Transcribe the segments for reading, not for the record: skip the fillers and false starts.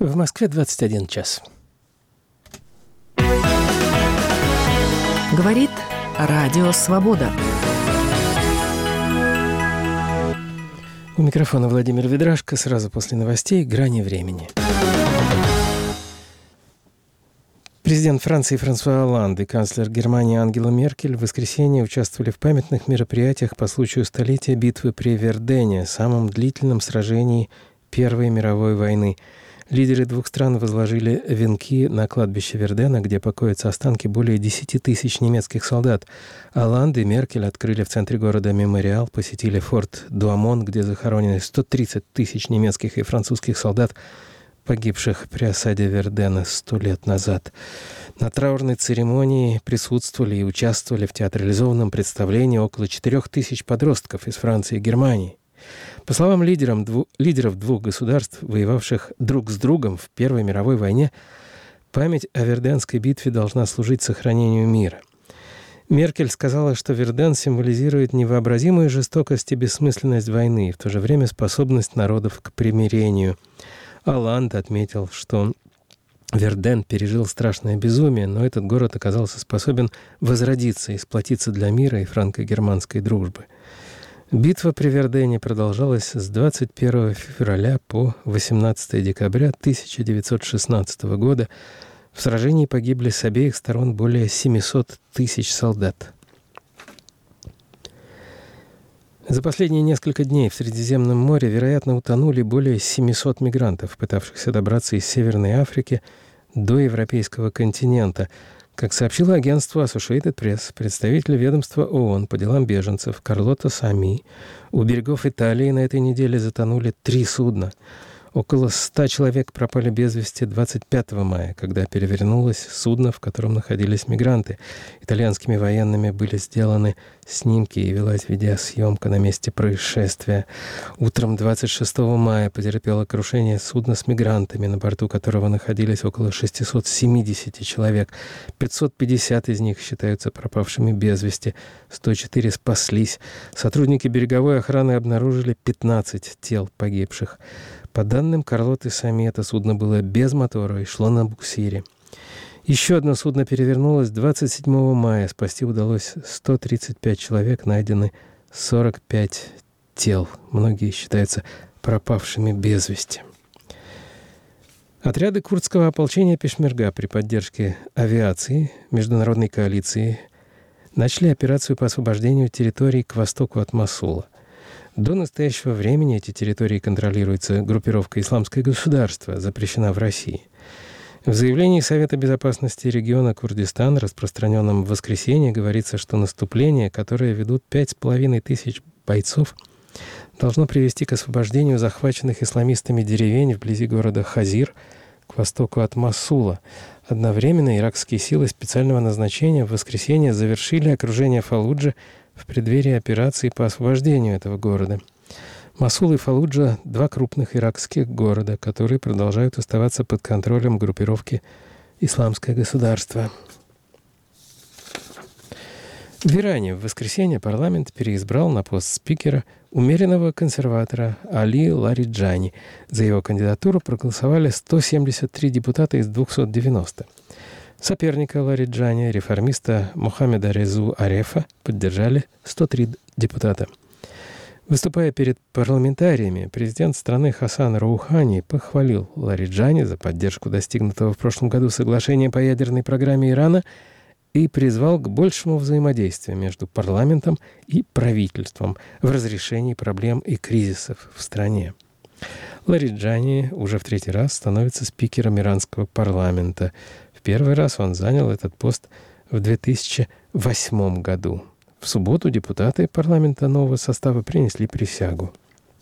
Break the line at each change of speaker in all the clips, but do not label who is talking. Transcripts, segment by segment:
В Москве 21 час.
Говорит Радио Свобода.
У микрофона Владимир Ведрашко. Сразу после новостей «Грани времени». Президент Франции Франсуа Олланд и канцлер Германии Ангела Меркель в воскресенье участвовали в памятных мероприятиях по случаю столетия битвы при Вердене, самом длительном сражении Первой мировой войны. Лидеры двух стран возложили венки на кладбище Вердена, где покоятся останки более 10 тысяч немецких солдат. Олланд и Меркель открыли в центре города мемориал, посетили форт Дуамон, где захоронены 130 тысяч немецких и французских солдат, погибших при осаде Вердена 100 лет назад. На траурной церемонии присутствовали и участвовали в театрализованном представлении около 4 тысяч подростков из Франции и Германии. По словам лидеров двух государств, воевавших друг с другом в Первой мировой войне, память о Верденской битве должна служить сохранению мира. Меркель сказала, что Верден символизирует невообразимую жестокость и бессмысленность войны, и в то же время способность народов к примирению. Олланд отметил, что Верден пережил страшное безумие, но этот город оказался способен возродиться и сплотиться для мира и франко-германской дружбы. Битва при Вердене продолжалась с 21 февраля по 18 декабря 1916 года. В сражении погибли с обеих сторон более 700 тысяч солдат. За последние несколько дней в Средиземном море, вероятно, утонули более 700 мигрантов, пытавшихся добраться из Северной Африки до европейского континента. Как сообщило агентство Associated Press, представитель ведомства ООН по делам беженцев Карлота Сами, у берегов Италии на этой неделе затонули 3 судна. Около 100 человек пропали без вести 25 мая, когда перевернулось судно, в котором находились мигранты. Итальянскими военными были сделаны снимки и велась видеосъемка на месте происшествия. Утром 26 мая потерпело крушение судна с мигрантами, на борту которого находились около 670 человек. 550 из них считаются пропавшими без вести, 104 спаслись. Сотрудники береговой охраны обнаружили 15 тел погибших. По данным Карлоты Сами, это судно было без мотора и шло на буксире. Еще одно судно перевернулось 27 мая. Спасти удалось 135 человек, найдены 45 тел. Многие считаются пропавшими без вести. Отряды курдского ополчения Пешмерга при поддержке авиации международной коалиции начали операцию по освобождению территорий к востоку от Мосула. До настоящего времени эти территории контролируются группировкой «Исламское государство», запрещена в России. В заявлении Совета безопасности региона Курдистан, распространенном в воскресенье, говорится, что наступление, которое ведут 5500 бойцов, должно привести к освобождению захваченных исламистами деревень вблизи города Хазир к востоку от Мосула. Одновременно иракские силы специального назначения в воскресенье завершили окружение Фаллуджи в преддверии операции по освобождению этого города. Мосул и Фаллуджа – 2 крупных иракских города, которые продолжают оставаться под контролем группировки «Исламское государство». В Иране в воскресенье парламент переизбрал на пост спикера умеренного консерватора Али Лариджани. За его кандидатуру проголосовали 173 депутата из 290. Соперника Лариджани, реформиста Мохаммеда Резу Арефа, поддержали 103 депутата. Выступая перед парламентариями, президент страны Хасан Роухани похвалил Лариджани за поддержку достигнутого в прошлом году соглашения по ядерной программе Ирана и призвал к большему взаимодействию между парламентом и правительством в разрешении проблем и кризисов в стране. Лариджани уже в 3-й раз становится спикером иранского парламента. В 1-й раз он занял этот пост в 2008 году. В субботу депутаты парламента нового состава принесли присягу.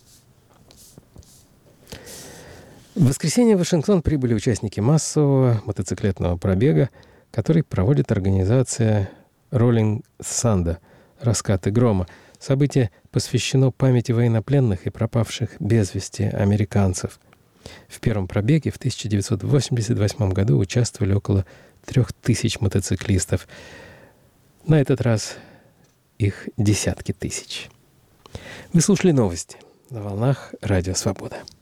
В воскресенье в Вашингтон прибыли участники массового мотоциклетного пробега, который проводит организация Rolling Thunder «Раскаты грома». Событие посвящено памяти военнопленных и пропавших без вести американцев. В первом пробеге в 1988 году участвовали около 3000 мотоциклистов. На этот раз их десятки тысяч. Вы слушали новости на волнах Радио Свобода.